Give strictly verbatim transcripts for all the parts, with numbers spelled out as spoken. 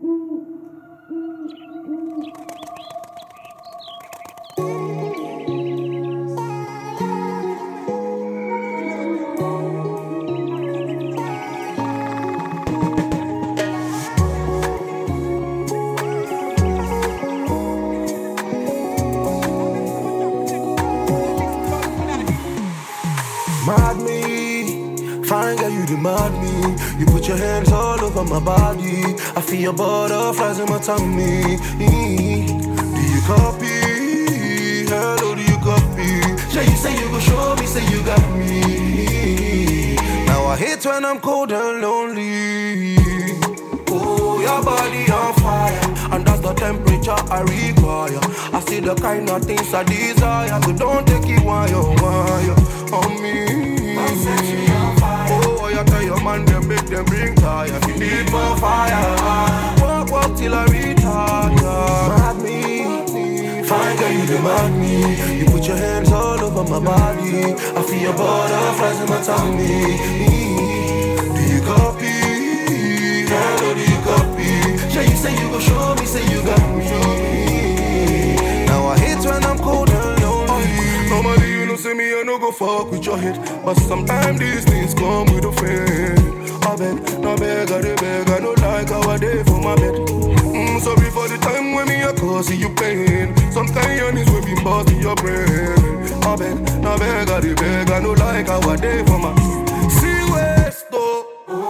Mad me, fine girl, you demand me. You put your hands all over my body. I feel your butterflies in my tummy. Do you copy? Hello, do you copy? Yeah, you say you gon' show me, say you got me. Now I hate when I'm cold and lonely. Oh, your body on fire, and that's the temperature I require. I see the kind of things I desire, so don't take it wire, wire on me. Oh, you tell your man, them make them bring fire. If you need more fire, walk, walk till I retire. Mad me, fine girl, you demand me. You put your hands all over my body. I feel your butterflies in my tummy. Do you copy? Hello, do you copy? Yeah, you say you gon' show me, say you got me. Now I hate when I'm cold and lonely. Normally you know say me, I no go fuck with your head, but sometimes these things come with a friend. I beg, no beg, I dey beg, I no like how I dey for my bed. Mm, sorry for the time when me a cause you pain. Some kind is when we bust in your brain. I beg, no beg, I dey beg, I no like how I dey for my. See West though.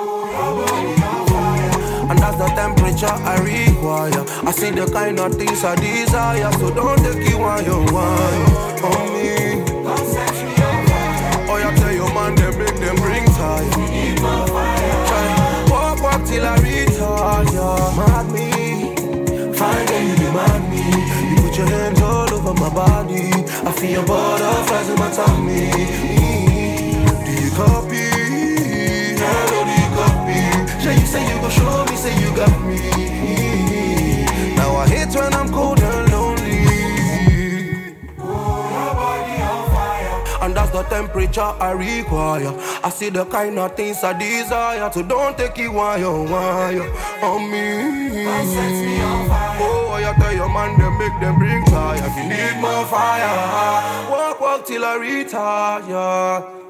And that's the temperature I require. I see the kind of things I desire, so don't take it one you want on me. Oh, you tell your man, them make them bring tire. Try walk, walk till I retire. Mad me, fine girl, you demand me. You put your hands all over my body. I feel your butterflies in my tummy. Do you copy? Hello, do you copy? Yeah, you say you gon' show me, say you got me. Now I hate when I'm cold and lonely. Oh, your body on fire, and that's the temperature I require. I see the kind of things I desire, so don't take it wire, wire on me. Oh, you tell your man, them make them bring fire. If you need more fire, walk, walk till I retire.